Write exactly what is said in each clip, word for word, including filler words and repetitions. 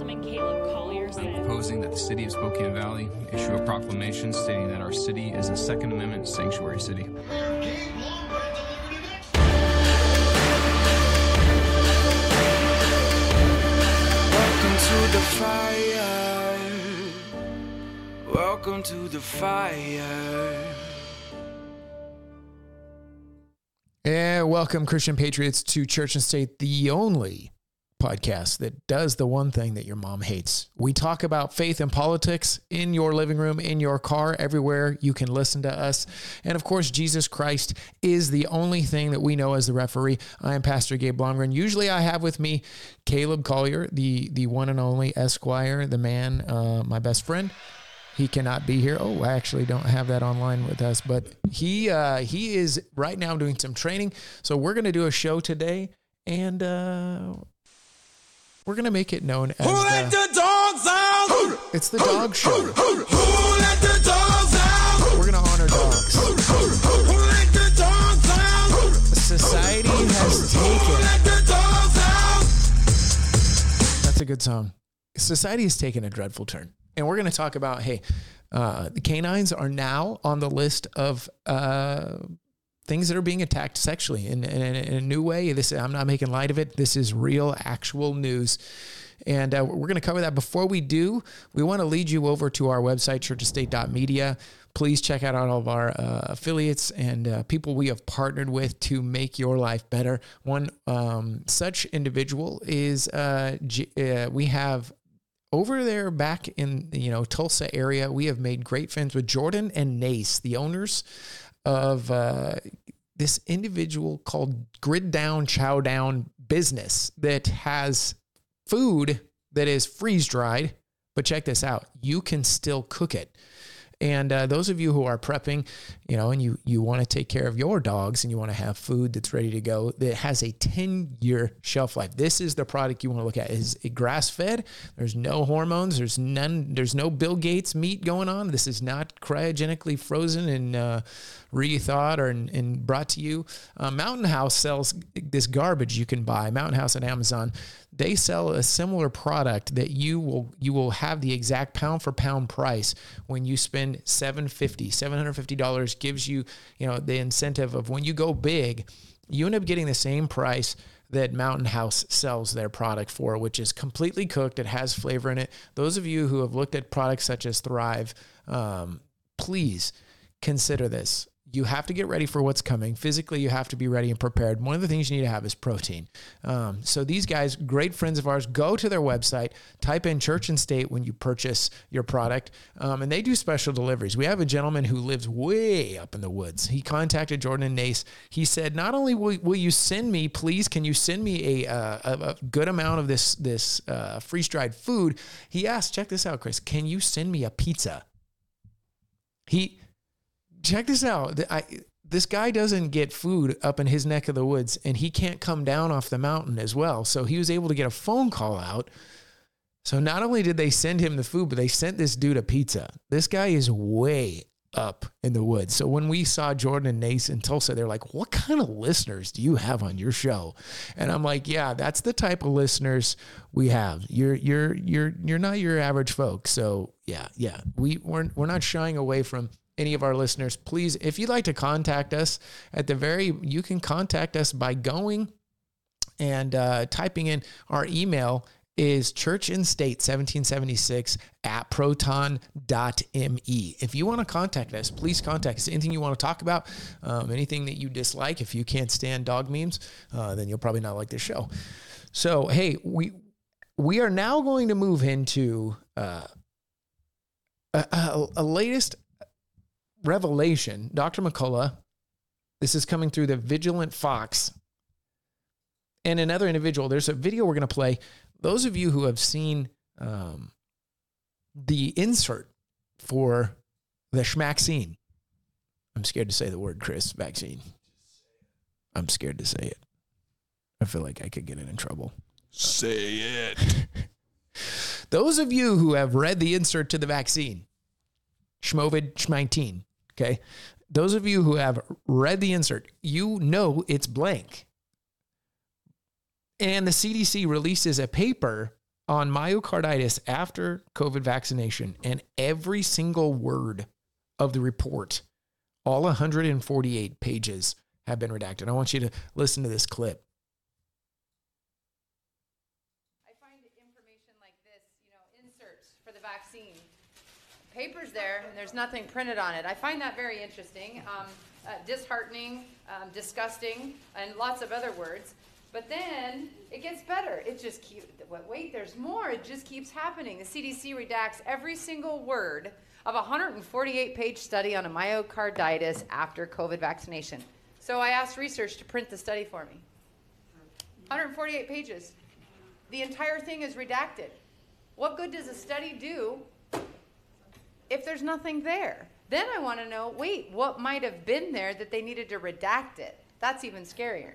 Councilman Caleb Collier said. I'm proposing that the city of Spokane Valley issue a proclamation stating that our city is a Second Amendment sanctuary city. Welcome to the fire. Welcome to the fire. And welcome, Christian Patriots, to Church and State, the only podcast that does the one thing that your mom hates. We talk about faith and politics in your living room, in your car, everywhere you can listen to us. And of course, Jesus Christ is the only thing that we know as the referee. I am Pastor Gabe Blomgren. Usually I have with me Caleb Collier, the, the one and only Esquire, the man, uh, my best friend. He cannot be here. Oh, I actually don't have that online with us, but he uh, he is right now doing some training. So we're going to do a show today, and uh, we're going to make it known as Who let the, the dogs out? it's the dog show. Who let the dogs out? We're going to honor dogs. Who let the dogs out? Society has Who taken. let the dogs out? That's a good song. Society has taken a dreadful turn. And we're going to talk about, hey, uh, the canines are now on the list of uh, things that are being attacked sexually in, in, in a new way. This I'm not making light of it. This is real, actual news. And uh, we're going to cover that. Before we do, we want to lead you over to our website, church of state dot media. Please check out all of our uh, affiliates and uh, people we have partnered with to make your life better. One um, such individual is uh, G- uh, we have... Over there back in, you know, Tulsa area, we have made great friends with Jordan and Nace, the owners of uh, this individual called Grid Down Chow Down business that has food that is freeze-dried. But check this out. You can still cook it. And uh, those of you who are prepping, you know, and you, you want to take care of your dogs and you want to have food that's ready to go, that has a ten-year shelf life. This is the product you want to look at. Is it grass-fed? There's no hormones. There's none. There's no Bill Gates meat going on. This is not cryogenically frozen and uh, rethought or and, and brought to you. Uh, Mountain House sells this garbage you can buy. Mountain House and Amazon. They sell a similar product that you will you will have the exact pound for pound price when you spend seven hundred fifty dollars. seven hundred fifty dollars gives you, you know, the incentive of when you go big, you end up getting the same price that Mountain House sells their product for, which is completely cooked. It has flavor in it. Those of you who have looked at products such as Thrive, um, please consider this. You have to get ready for what's coming. Physically, you have to be ready and prepared. One of the things you need to have is protein. Um, so these guys, great friends of ours, go to their website, type in Church and State when you purchase your product, um, and they do special deliveries. We have a gentleman who lives way up in the woods. He contacted Jordan and Nace. He said, not only will, will you send me, please, can you send me a, uh, a, a good amount of this, this uh, freeze-dried food? He asked, check this out, Chris, can you send me a pizza? He... Check this out. I, this guy doesn't get food up in his neck of the woods, and he can't come down off the mountain as well. So he was able to get a phone call out. So not only did they send him the food, but they sent this dude a pizza. This guy is way up in the woods. So when we saw Jordan and Nace in Tulsa, they're like, what kind of listeners do you have on your show? And I'm like, yeah, that's the type of listeners we have. You're you're you're you're not your average folks. So yeah, yeah. We we're we're not shying away from any of our listeners. Please, if you'd like to contact us, at the very, you can contact us by going and uh, typing in our email is churchandstate seventeen seventy-six at proton dot me. If you want to contact us, please contact us. Anything you want to talk about, um, anything that you dislike. If you can't stand dog memes, uh, then you'll probably not like this show. So, hey, we we are now going to move into uh, a, a, a latest revelation. Doctor McCullough, this is coming through the Vigilant Fox, and another individual. There's a video we're going to play. Those of you who have seen um, the insert for the schmaxine, I'm scared to say the word, Chris, vaccine. I'm scared to say it. I feel like I could get in trouble. Say it. Those of you who have read the insert to the vaccine, Schmovid nineteen, okay? Those of you who have read the insert, you know it's blank. And the C D C releases a paper on myocarditis after COVID vaccination, and every single word of the report, all one hundred forty-eight pages, have been redacted. I want you to listen to this clip. I find information like this, you know, inserts for the vaccine. Paper's there, and there's nothing printed on it. I find that very interesting, um, uh, disheartening, um, disgusting, and lots of other words. But then it gets better. It just keeps, wait, there's more. It just keeps happening. The C D C redacts every single word of a one hundred forty-eight page study on a myocarditis after COVID vaccination. So I asked research to print the study for me. one hundred forty-eight pages. The entire thing is redacted. What good does a study do if there's nothing there? Then I want to know, wait, what might have been there that they needed to redact it? That's even scarier.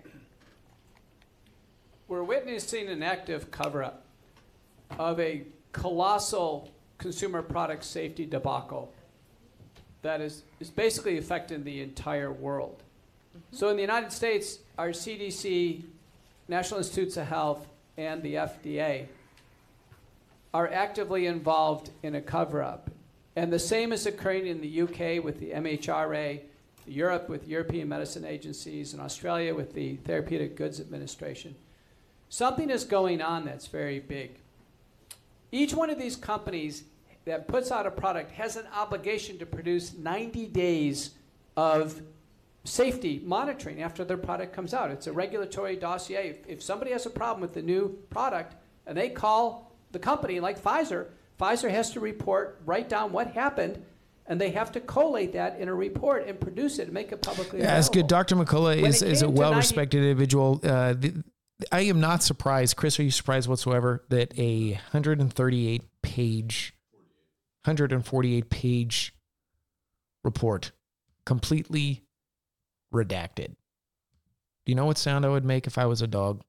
We're witnessing an active cover-up of a colossal consumer product safety debacle that is, is basically affecting the entire world. Mm-hmm. So in the United States, our C D C, National Institutes of Health, and the F D A are actively involved in a cover-up. And the same is occurring in the U K with the M H R A, Europe with European Medicine Agencies, and Australia with the Therapeutic Goods Administration. Something is going on that's very big. Each one of these companies that puts out a product has an obligation to produce ninety days of safety monitoring after their product comes out. It's a regulatory dossier. If, if somebody has a problem with the new product and they call the company like Pfizer, Pfizer has to report, write down what happened, and they have to collate that in a report and produce it and make it publicly available. Yeah, that's good. Doctor McCullough When is, it is a came to well-respected individual. Uh, the, I am not surprised. Chris, are you surprised whatsoever that a one hundred thirty-eight page, one hundred forty-eight page report completely redacted? Do you know what sound I would make if I was a dog?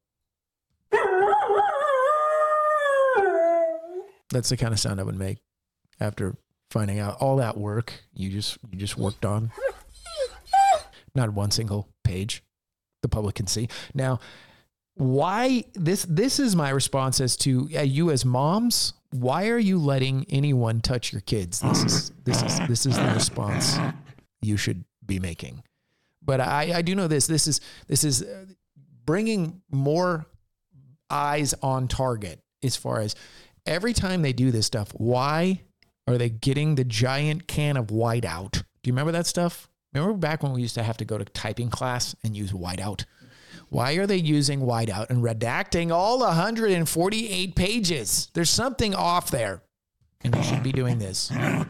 That's the kind of sound I would make after finding out all that work you just you just worked on. Not one single page the public can see. Now, why this this is my response as to uh, you as moms, why are you letting anyone touch your kids? This is this is this is the response you should be making. But I, I do know this. This is this is bringing more eyes on target as far as every time they do this stuff. Why are they getting the giant can of whiteout? Do you remember that stuff? Remember back when we used to have to go to typing class and use whiteout? Why are they using whiteout and redacting all one hundred forty-eight pages? There's something off there, and you should be doing this.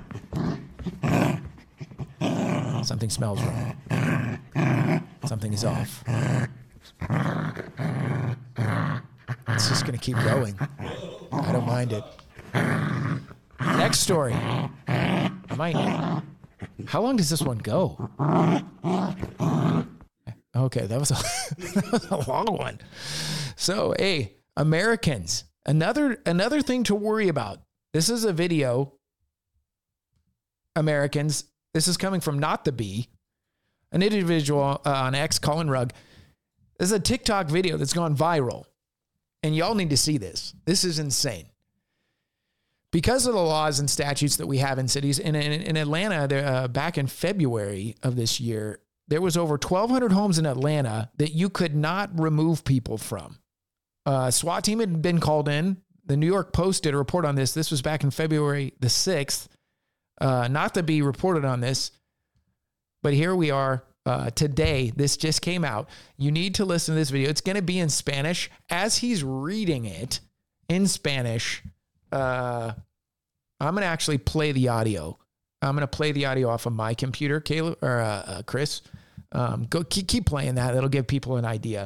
Something smells wrong. Something is off. It's just going to keep going. I don't mind it. Next story. I might. How long does this one go? Okay, that was a, that was a long one. So, hey, Americans, another another thing to worry about. This is a video. Americans, this is coming from Not the Bee, an individual uh, on X, Colin Rugg. This is a TikTok video that's gone viral, and y'all need to see this. This is insane. Because of the laws and statutes that we have in cities, in, in, in Atlanta, there, uh, back in February of this year, there was over twelve hundred homes in Atlanta that you could not remove people from. Uh, SWAT team had been called in. The New York Post did a report on this. This was back in February the sixth. Uh, not to be reported on this, but here we are uh, today. This just came out. You need to listen to this video. It's going to be in Spanish. As he's reading it in Spanish, uh, I'm going to actually play the audio. I'm going to play the audio off of my computer, Caleb or uh, uh, Chris. Um, go keep, keep playing that. That'll give people an idea.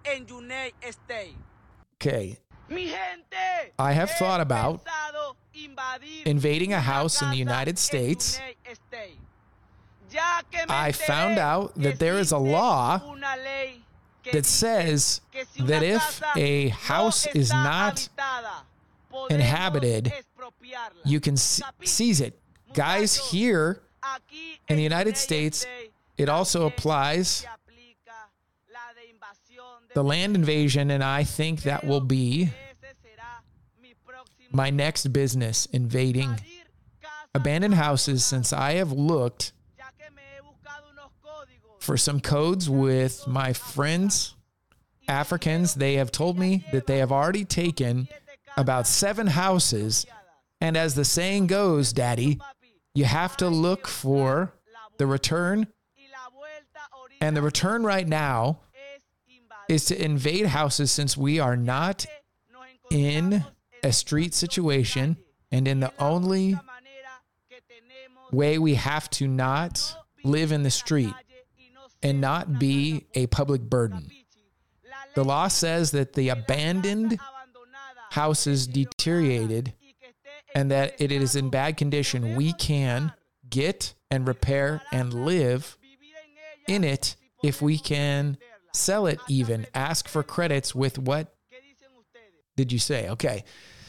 Okay. I have thought about invading a house in the United States. I found out that there is a law that says that if a house is not inhabited, you can seize it. Guys, here in the United States, it also applies the land invasion, and I think that will be my next business invading abandoned houses since I have looked for some codes with my friends, Africans. They have told me that they have already taken about seven houses. And as the saying goes, Daddy, you have to look for the return. And the return right now is to invade houses since we are not in a street situation. And in the only way we have to not live in the street and not be a public burden. The law says that the abandoned houses deteriorated and that it is in bad condition. We can get and repair and live in it if we can sell it even. Ask for credits with what did you say? Okay.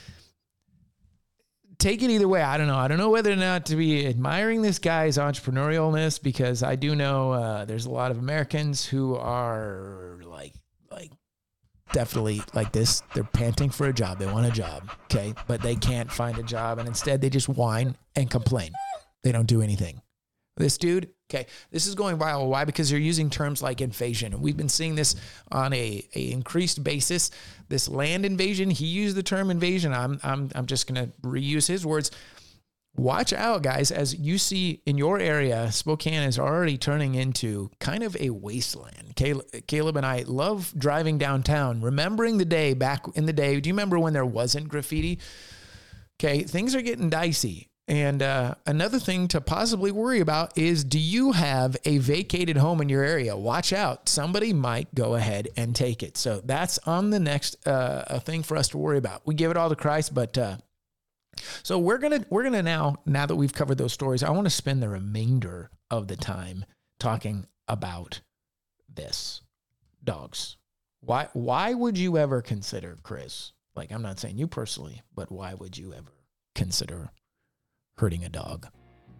Take it either way. I don't know. I don't know whether or not to be admiring this guy's entrepreneurialness, because I do know uh, there's a lot of Americans who are like, like definitely like this. They're panting for a job. They want a job. Okay. But they can't find a job. And instead they just whine and complain. They don't do anything. This dude, okay, this is going viral. Why? Because they're using terms like invasion. And we've been seeing this on a, a increased basis. This land invasion, he used the term invasion. I'm I'm I'm just going to reuse his words. Watch out, guys, as you see in your area, Spokane is already turning into kind of a wasteland. Caleb, Caleb and I love driving downtown, remembering the day back in the day. Do you remember when there wasn't graffiti? Okay, things are getting dicey. And uh, another thing to possibly worry about is, do you have a vacated home in your area? Watch out. Somebody might go ahead and take it. So that's on the next uh, thing for us to worry about. We give it all to Christ, but uh, so we're going to we're gonna now, now that we've covered those stories, I want to spend the remainder of the time talking about this. Dogs. Why, why would you ever consider, Chris, like I'm not saying you personally, but why would you ever consider hurting a dog?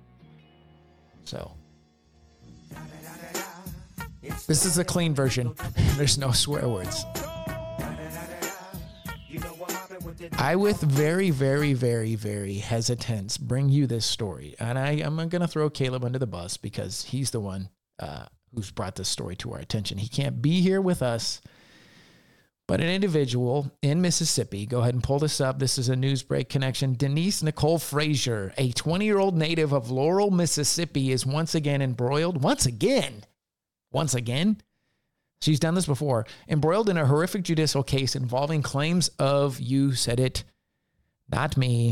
So this is a clean version. There's no swear words. I, with very, very, very, very hesitance, bring you this story. And I, I'm going to throw Caleb under the bus because he's the one uh, who's brought this story to our attention. He can't be here with us. But an individual in Mississippi, go ahead and pull this up. This is a Newsbreak connection. Denise Nicole Frazier, a twenty-year-old native of Laurel, Mississippi, is once again embroiled. Once again? Once again? She's done this before. Embroiled in a horrific judicial case involving claims of, you said it, not me,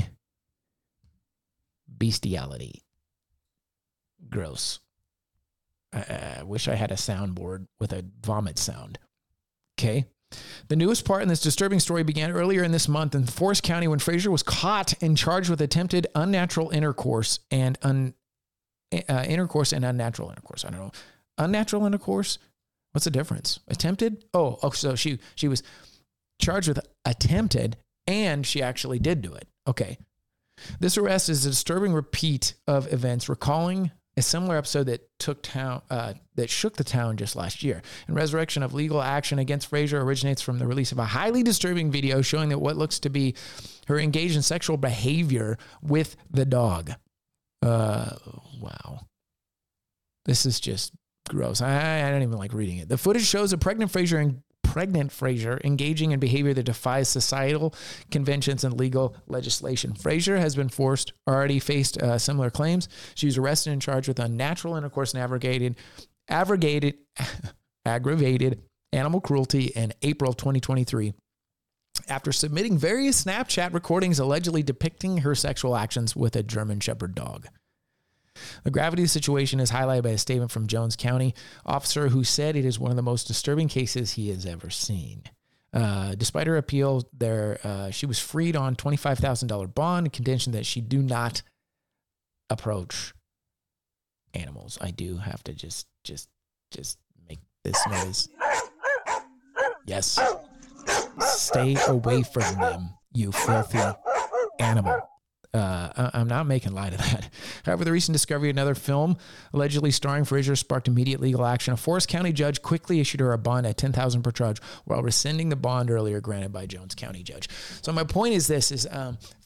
bestiality. Gross. I, I wish I had a soundboard with a vomit sound. Okay. The newest part in this disturbing story began earlier in this month in Forest County when Frazier was caught and charged with attempted unnatural intercourse and un, uh, intercourse and unnatural intercourse. I don't know. Unnatural intercourse? What's the difference? Attempted? Oh, oh, so she she was charged with attempted and she actually did do it. Okay. This arrest is a disturbing repeat of events recalling a similar episode that took town, uh, that shook the town just last year. And resurrection of legal action against Frazier originates from the release of a highly disturbing video showing that what looks to be her engaged in sexual behavior with the dog. Uh, wow. This is just gross. I, I don't even like reading it. The footage shows a pregnant Frazier and pregnant Frazier engaging in behavior that defies societal conventions and legal legislation. Frazier has been forced, already faced uh, similar claims. She was arrested and charged with unnatural intercourse and aggravated, aggravated, aggravated animal cruelty in April of twenty twenty-three after submitting various Snapchat recordings allegedly depicting her sexual actions with a German Shepherd dog. The gravity of the situation is highlighted by a statement from Jones County officer who said it is one of the most disturbing cases he has ever seen. Uh, despite her appeal, there uh, she was freed on twenty-five thousand dollars bond, condition that she do not approach animals. I do have to just, just, just make this noise. Yes. Stay away from them, you filthy animal. Uh, I'm not making light of that. However, the recent discovery of another film allegedly starring Frazier sparked immediate legal action. A Forest County judge quickly issued her a bond at ten thousand dollars per charge while rescinding the bond earlier granted by Jones County judge. So my point is this, is um,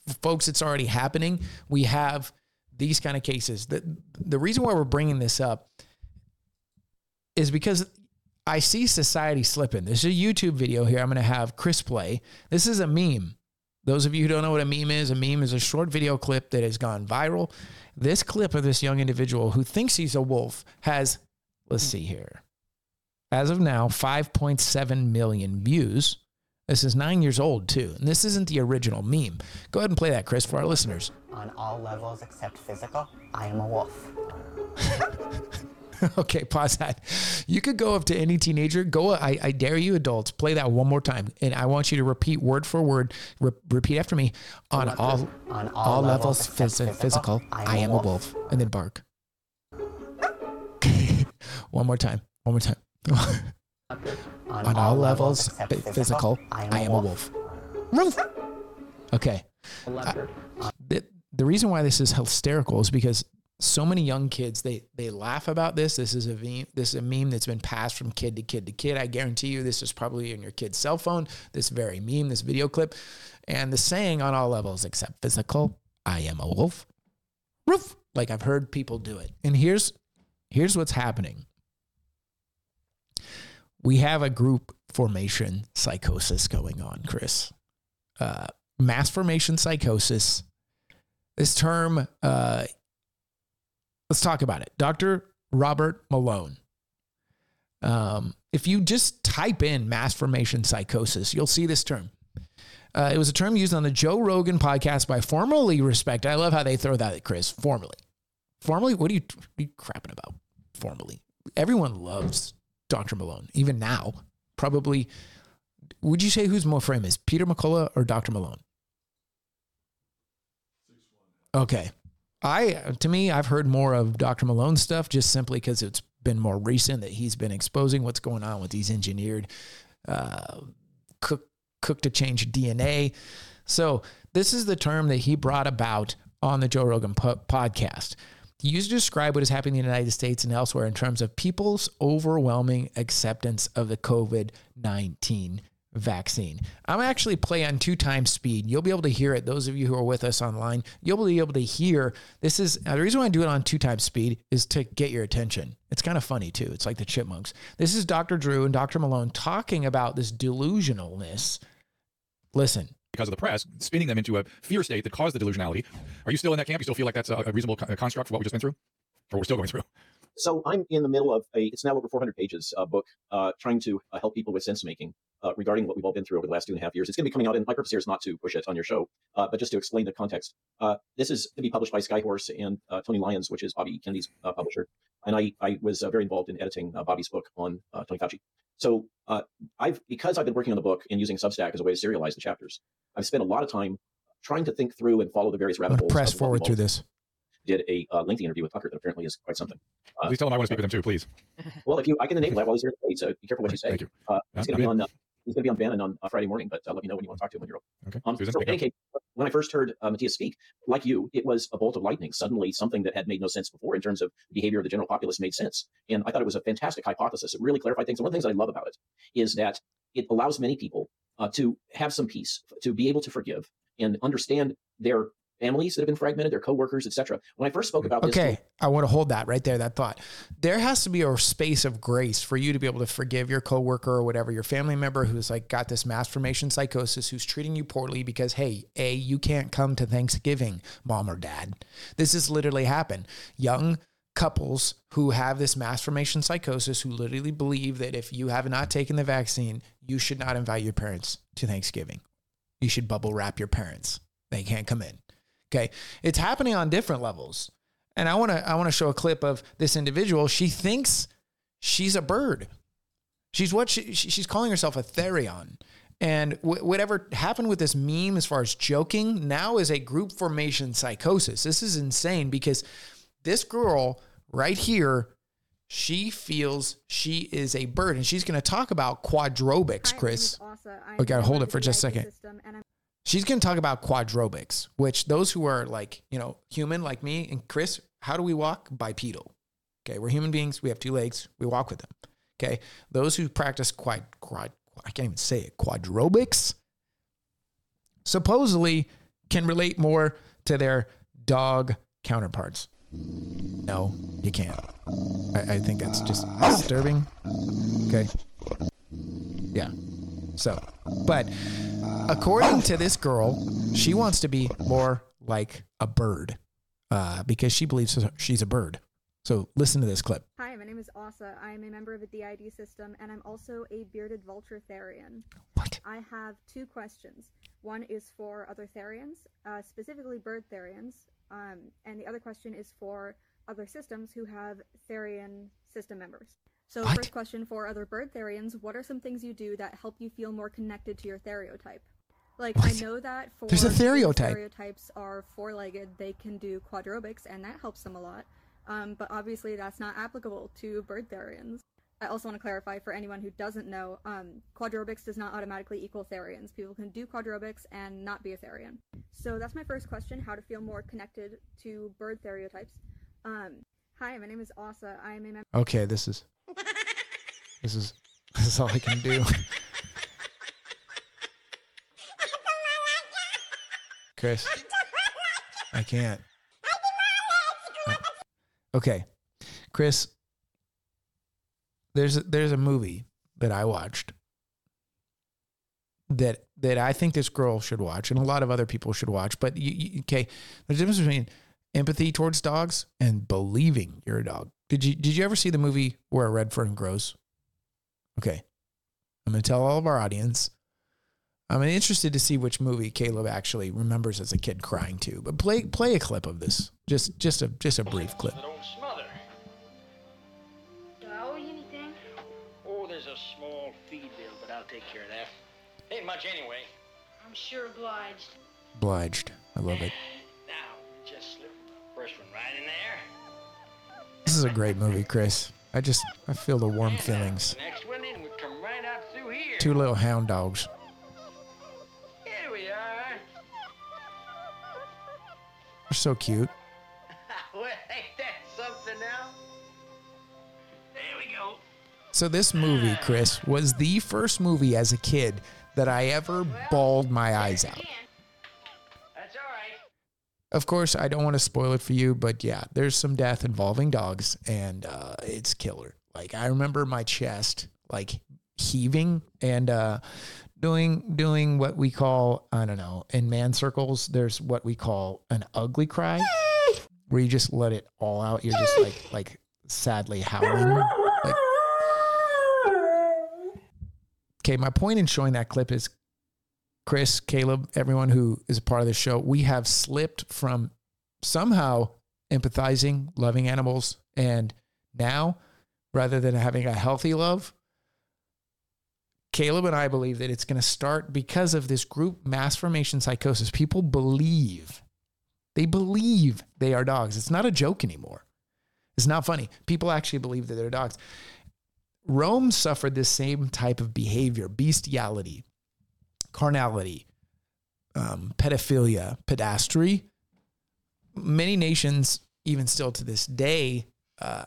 folks, it's already happening. We have these kind of cases. The, the reason why we're bringing this up is because I see society slipping. There's a YouTube video here I'm going to have Chris play. This is a meme. Those of you who don't know what a meme is, a meme is a short video clip that has gone viral. This clip of this young individual who thinks he's a wolf has, let's see here, as of now, five point seven million views. This is nine years old, too. And this isn't the original meme. Go ahead and play that, Chris, for our listeners. On all levels except physical, I am a wolf. Okay, pause that. You could go up to any teenager. Go, I, I dare you adults, play that one more time. And I want you to repeat word for word. Re- repeat after me. On all, On all, all levels, except phys- physical, physical, I am a wolf. And then bark. One more time. One more time. On, On all levels, except phy- physical, I am a wolf. Wolf. Okay. Leopard. The, the reason why this is hysterical is because so many young kids, they they laugh about this. This is a meme, this is a meme that's been passed from kid to kid to kid. I guarantee you this is probably in your kid's cell phone, this very meme, this video clip. And the saying on all levels except physical, I am a wolf. Roof. Like I've heard people do it. And here's here's what's happening. We have a group formation psychosis going on, Chris. Uh, mass formation psychosis. This term, uh, let's talk about it. Doctor Robert Malone. Um, if you just type in mass formation psychosis, you'll see this term. Uh, it was a term used on the Joe Rogan podcast by formerly respected. I love how they throw that at Chris. Formerly. Formerly? What are you, what are you crapping about? Formerly. Everyone loves Doctor Malone, even now. Probably, would you say who's more famous, Peter McCullough or Doctor Malone? Okay. I, to me, I've heard more of Doctor Malone's stuff just simply because it's been more recent that he's been exposing what's going on with these engineered, uh, cook, cook to change D N A. So this is the term that he brought about on the Joe Rogan po- podcast. He used to describe what is happening in the United States and elsewhere in terms of people's overwhelming acceptance of the COVID nineteen vaccine. I'm actually play on two times speed. You'll be able to hear it. Those of you who are with us online, you'll be able to hear. This is uh, the reason why I do it on two times speed is to get your attention. It's kind of funny too. It's like the Chipmunks. This is Doctor Drew and Doctor Malone talking about this delusionalness. Listen. Because of the press, spinning them into a fear state that caused the delusionality. Are you still in that camp? You still feel like that's a, a reasonable co- construct for what we've just been through? Or we're still going through? So I'm in the middle of a, it's now over four hundred pages uh, book, uh, trying to uh, help people with sense making uh, regarding what we've all been through over the last two and a half years. It's going to be coming out, and my purpose here is not to push it on your show, uh, but just to explain the context. Uh, this is to be published by Skyhorse and uh, Tony Lyons, which is Bobby Kennedy's uh, publisher. And I, I was uh, very involved in editing uh, Bobby's book on uh, Tony Fauci. So uh, I've, because I've been working on the book and using Substack as a way to serialize the chapters, I've spent a lot of time trying to think through and follow the various rabbit holes. Press of what forward we've through all this. Did a uh, lengthy interview with Tucker that apparently is quite something. Uh, Please tell him I want to speak with him too, please. Well, if you, I can enable that while he's here today, so be careful what you say. Thank you. Uh, he's Yeah, going to be I'm on. Uh, he's going to be on Bannon on uh, Friday morning, but uh, let me know when you want to talk to him when you're open. Okay. Um, Susan, so, in take any it. case, when I first heard uh, Matthias speak, like you, it was a bolt of lightning. Suddenly, something that had made no sense before in terms of behavior of the general populace made sense, and I thought it was a fantastic hypothesis. It really clarified things. And one of the things I love about it is that it allows many people uh, to have some peace, to be able to forgive and understand their families that have been fragmented, their coworkers, et cetera. When I first spoke about this, Okay, I want to hold that right there, that thought. There has to be a space of grace for you to be able to forgive your coworker or whatever, your family member who's like got this mass formation psychosis, who's treating you poorly because, hey, A, you can't come to Thanksgiving, mom or dad. This has literally happened. Young couples who have this mass formation psychosis, who literally believe that if you have not taken the vaccine, you should not invite your parents to Thanksgiving. You should bubble wrap your parents. They can't come in. Okay. It's happening on different levels. And I want to, I want to show a clip of this individual. She thinks she's a bird. She's what she, she's calling herself a therion. And w- whatever happened with this meme as far as joking now is a group formation psychosis. This is insane because this girl right here, she feels she is a bird, and she's going to talk about quadrobics, Chris. We got to hold it for just a second. She's going to talk about quadrobics, which those who are like, you know, human like me and Chris, how do we walk? Bipedal. Okay. We're human beings. We have two legs. We walk with them. Okay. Those who practice quad, quad I can't even say it, quadrobics, supposedly can relate more to their dog counterparts? No, you can't. I, I think that's just disturbing. Okay. Yeah. So, but according to this girl, she wants to be more like a bird uh, because she believes she's a bird. So listen to this clip. Hi, my name is Asa. I am a member of the D I D system, and I'm also a bearded vulture therian. What? I have two questions. One is for other therians, uh, specifically bird therians, um, and the other question is for other systems who have therian system members. So What? first question for other bird therians, what are some things you do that help you feel more connected to your theriotype? Like, What? I know that for There's a people theriotype. Stereotypes are four-legged, they can do quadrobics, and that helps them a lot. Um, but obviously that's not applicable to bird therians. I also want to clarify for anyone who doesn't know, um, quadrobics does not automatically equal therians. People can do quadrobics and not be a therian. So that's my first question, how to feel more connected to bird stereotypes. Um, hi, my name is Asa. I am a member. Okay, this is this is this is all I can do. Chris, I can't. Okay, Chris, there's a, there's a movie that I watched that that I think this girl should watch, and a lot of other people should watch. But you, you, okay, there's a difference between empathy towards dogs and believing you're a dog. Did you did you ever see the movie Where a Red Fern Grows? Okay, I'm gonna tell all of our audience. I'm interested to see which movie Caleb actually remembers as a kid crying to. But play play a clip of this, just just a just a brief clip. Don't smother. Do I owe you anything? Oh, there's a small feed bill, but I'll take care of that. Ain't much anyway. I'm sure obliged. Obliged. I love it. Now, just slip the first one right in there. This is a great movie, Chris. I just I feel the warm feelings. The next one in, we come right out through here. Two little hound dogs. Here we are. They're so cute. Well, ain't that something now? There we go. So this movie, Chris, was the first movie as a kid that I ever bawled my eyes out. That's all right. Of course, I don't want to spoil it for you, but yeah, there's some death involving dogs, and uh, it's killer. Like, I remember my chest, like, heaving and uh, doing doing what we call, I don't know, in man circles, there's what we call an ugly cry, where you just let it all out. You're just, like, like sadly howling. Like, okay, my point in showing that clip is, Chris, Caleb, everyone who is a part of this show, we have slipped from somehow empathizing, loving animals, and now, rather than having a healthy love, Caleb and I believe that it's going to start because of this group mass formation psychosis. People believe, they believe they are dogs. It's not a joke anymore. It's not funny. People actually believe that they're dogs. Rome suffered this same type of behavior, bestiality, carnality, um, pedophilia, pedastry. Many nations, even still to this day, uh,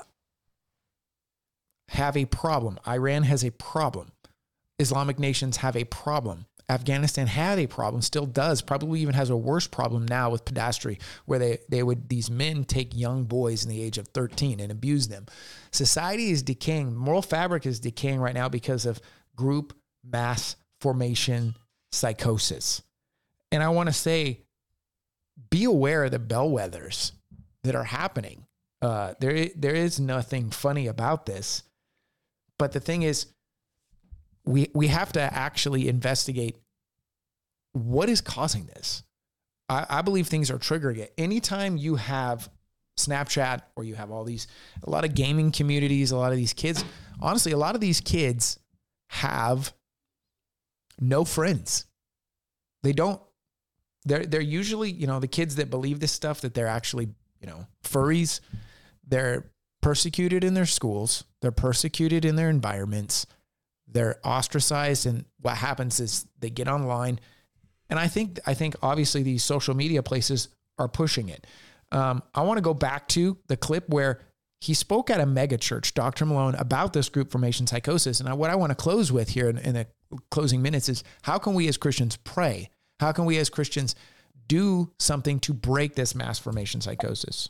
have a problem. Iran has a problem. Islamic nations have a problem. Afghanistan had a problem, still does, probably even has a worse problem now with pedastry, where they, they would, these men take young boys in the age of thirteen and abuse them. Society is decaying. Moral fabric is decaying right now because of group mass formation psychosis. And I want to say, be aware of the bellwethers that are happening. Uh, there, there is nothing funny about this. But the thing is, we we have to actually investigate what is causing this. I, I believe things are triggering it. Anytime you have Snapchat or you have all these, a lot of gaming communities, a lot of these kids, honestly, a lot of these kids have no friends. They don't, they're, they're usually, you know, the kids that believe this stuff, that they're actually, you know, furries, they're persecuted in their schools. They're persecuted in their environments. They're ostracized. And what happens is they get online. And I think, I think obviously these social media places are pushing it. Um, I want to go back to the clip where he spoke at a mega church, Doctor Malone, about this group formation psychosis. And I, what I want to close with here in, in the closing minutes is, how can we as Christians pray? How can we as Christians do something to break this mass formation psychosis.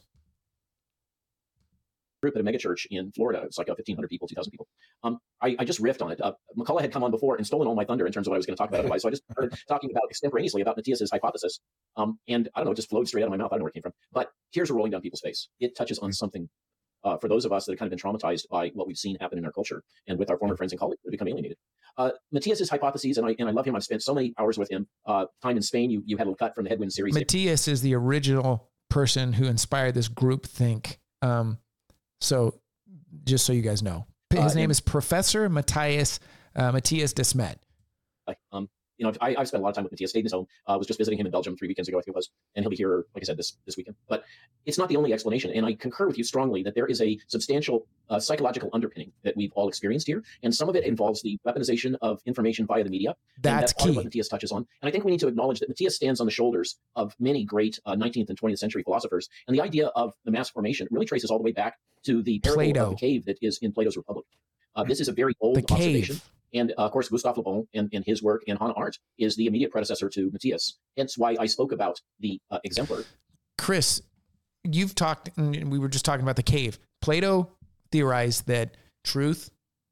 Group at a megachurch in Florida. It's like uh, fifteen hundred people, two thousand people. Um, I, I just riffed on it. Uh, McCullough had come on before and stolen all my thunder in terms of what I was going to talk about otherwise. So I just started talking about extemporaneously about Matthias's hypothesis. Um, and I don't know, it just flowed straight out of my mouth. I don't know where it came from. But here's a rolling down people's face. It touches on something uh, for those of us that have kind of been traumatized by what we've seen happen in our culture and with our former friends and colleagues that have become alienated. Uh, Matthias's hypotheses, and I and I love him. I've spent so many hours with him. Uh, time in Spain, you you had a little cut from the Headwind series. Matthias is the original person who inspired this group think. Um, so just so you guys know, his uh, name is Professor Matthias uh, Matthias Desmet. Um, you know, I, I've spent a lot of time with Matthias. Stayed in his home. Uh, was just visiting him in Belgium three weekends ago, I think it was, and he'll be here, like I said, this this weekend. But it's not the only explanation, and I concur with you strongly that there is a substantial uh, psychological underpinning that we've all experienced here, and some of it involves the weaponization of information via the media. That's, and that's part key. of what Matthias touches on. And I think we need to acknowledge that Matthias stands on the shoulders of many great uh, nineteenth and twentieth century philosophers, and the idea of the mass formation really traces all the way back to the parable Plato. of the cave that is in Plato's Republic. Uh, this is a very old The cave. observation. And uh, of course, Gustave Le Bon and, and his work and Hannah Arendt is the immediate predecessor to Matthias. Hence why I spoke about the uh, exemplar. Chris, you've talked, and we were just talking about the cave. Plato theorized that truth,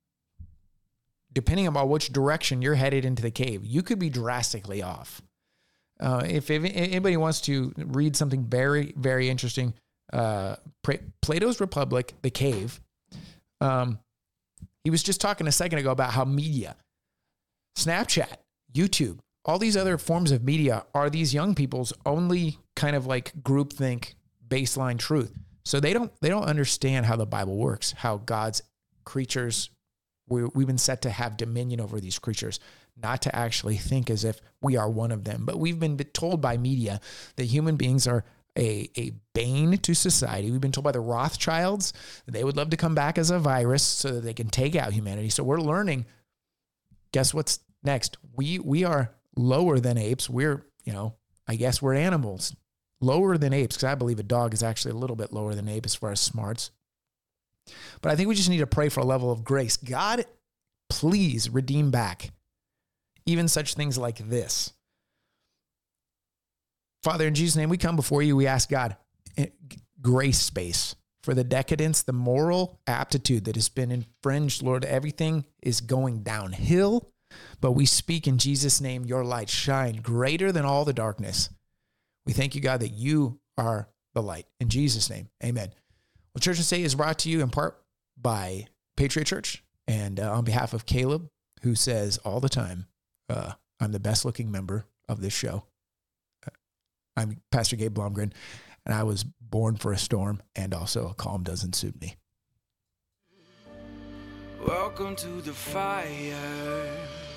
depending on which direction you're headed into the cave, you could be drastically off. Uh, if, if anybody wants to read something very, very interesting, uh, Plato's Republic, the cave, um, he was just talking a second ago about how media, Snapchat, YouTube, all these other forms of media are these young people's only kind of like groupthink baseline truth. So they don't they don't understand how the Bible works, how God's creatures, we, we've been set to have dominion over these creatures, not to actually think as if we are one of them. But we've been told by media that human beings are A, a bane to society. We've been told by the Rothschilds that they would love to come back as a virus so that they can take out humanity. So we're learning, guess what's next? We we are lower than apes. We're, you know, I guess we're animals. Lower than apes, because I believe a dog is actually a little bit lower than an ape as far as smarts. But I think we just need to pray for a level of grace. God, please redeem back even such things like this. Father, in Jesus' name, we come before you. We ask God, grace space for the decadence, the moral aptitude that has been infringed. Lord, everything is going downhill, but we speak in Jesus' name, your light shine greater than all the darkness. We thank you, God, that you are the light. In Jesus' name, amen. Well, Church and State is brought to you in part by Patriot Church, and uh, on behalf of Caleb, who says all the time, uh, I'm the best looking member of this show. I'm Pastor Gabe Blomgren, and I was born for a storm, and also a calm doesn't suit me. Welcome to the fire.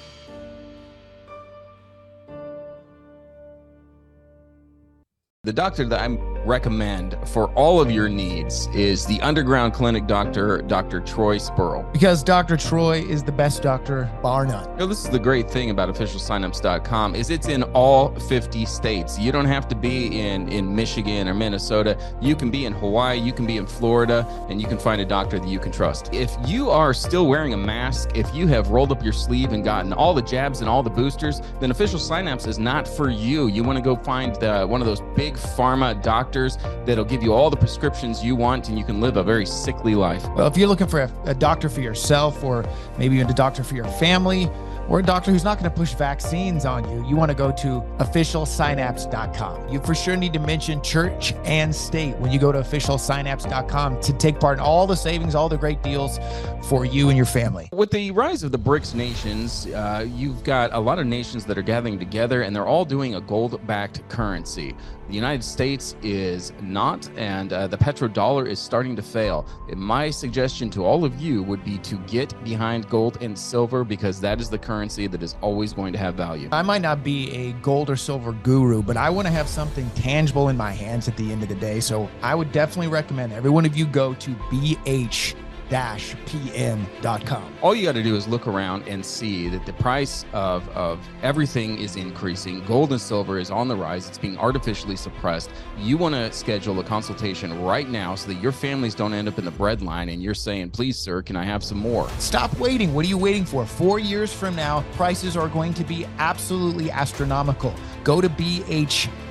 The doctor that I recommend for all of your needs is the Underground Clinic doctor, Doctor Troy Spurl. Because Doctor Troy is the best doctor, bar none. You know, this is the great thing about official signups dot com is it's in all fifty states. You don't have to be in, in Michigan or Minnesota. You can be in Hawaii, you can be in Florida, and you can find a doctor that you can trust. If you are still wearing a mask, if you have rolled up your sleeve and gotten all the jabs and all the boosters, then Official Signups is not for you. You want to go find uh, one of those big pharma doctors that'll give you all the prescriptions you want, and you can live a very sickly life. Well, if you're looking for a, a doctor for yourself, or maybe even a doctor for your family, or a doctor who's not going to push vaccines on you, you want to go to official signups dot com. You for sure need to mention church and state when you go to official signups dot com to take part in all the savings, all the great deals for you and your family. With the rise of the BRICS nations, uh, you've got a lot of nations that are gathering together, and they're all doing a gold-backed currency. The United States is not, and uh, the petrodollar is starting to fail. And my suggestion to all of you would be to get behind gold and silver, because that is the currency that is always going to have value. I might not be a gold or silver guru, but I want to have something tangible in my hands at the end of the day. So I would definitely recommend every one of you go to B H P M dot com. All you got to do is look around and see that the price of, of everything is increasing. Gold and silver is on the rise. It's being artificially suppressed. You want to schedule a consultation right now so that your families don't end up in the bread line and you're saying, please, sir, can I have some more? Stop waiting. What are you waiting for? Four years from now, prices are going to be absolutely astronomical. Go to B H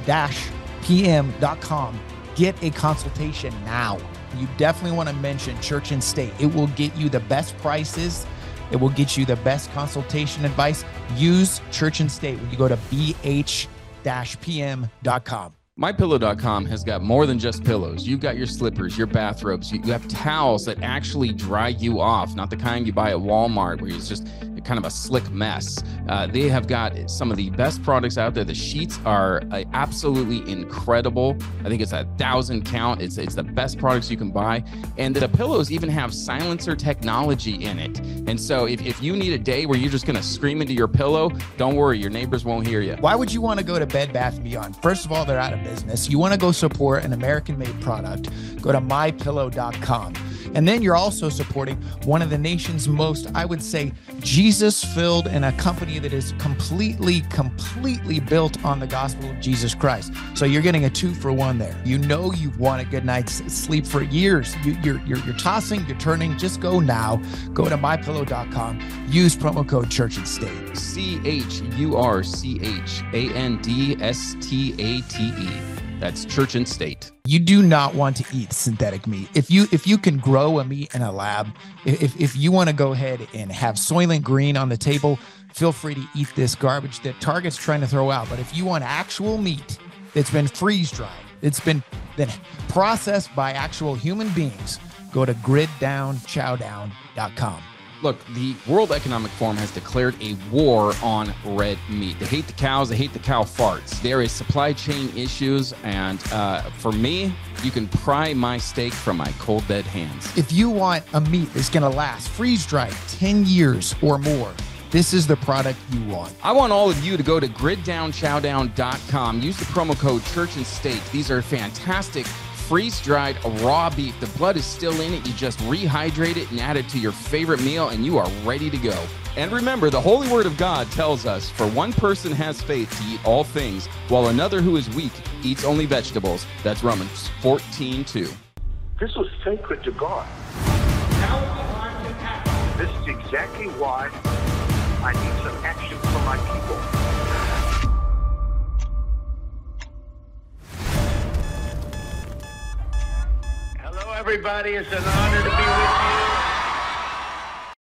dash p m dot com. Get a consultation now. You definitely want to mention Church and State. It will get you the best prices. It will get you the best consultation advice. Use Church and State when you go to b h dash p m dot com. my pillow dot com has got more than just pillows. You've got your slippers, your bathrobes. You have towels that actually dry you off, not the kind you buy at Walmart where it's just kind of a slick mess. Uh, they have got some of the best products out there. The sheets are uh, absolutely incredible. I think it's a thousand count. It's it's the best products you can buy. And the pillows even have silencer technology in it. And so if, if you need a day where you're just going to scream into your pillow, don't worry, your neighbors won't hear you. Why would you want to go to Bed Bath and Beyond? First of all, they're out of business. You want to go support an American-made product, go to my pillow dot com. And then you're also supporting one of the nation's most, I would say, Jesus-filled, and a company that is completely, completely built on the gospel of Jesus Christ. So you're getting a two for one there. You know you've wanted a good night's sleep for years. You, you're, you're, you're tossing, you're turning. Just go now. Go to my pillow dot com. Use promo code Church and State. C H U R C H A N D S T A T E. That's Church and State. You do not want to eat synthetic meat. If you if you can grow a meat in a lab, if if you want to go ahead and have Soylent Green on the table, feel free to eat this garbage that Target's trying to throw out. But if you want actual meat that's been freeze-dried, it's been then processed by actual human beings, go to grid down chow down dot com. Look, the World Economic Forum has declared a war on red meat. They hate the cows. They hate the cow farts. There is supply chain issues. And uh, for me, you can pry my steak from my cold, dead hands. If you want a meat that's going to last freeze-dried ten years or more, this is the product you want. I want all of you to go to grid down chow down dot com. Use the promo code Church and State. These are fantastic freeze-dried raw beef. The blood is still in it. You just rehydrate it and add it to your favorite meal, and you are ready to go. And remember, the Holy Word of God tells us, for one person has faith to eat all things, while another who is weak eats only vegetables. That's Romans fourteen two. This was sacred to God. Now is the time to act. This is exactly why I need some action from my people. Hello, everybody. It's an honor to be with you.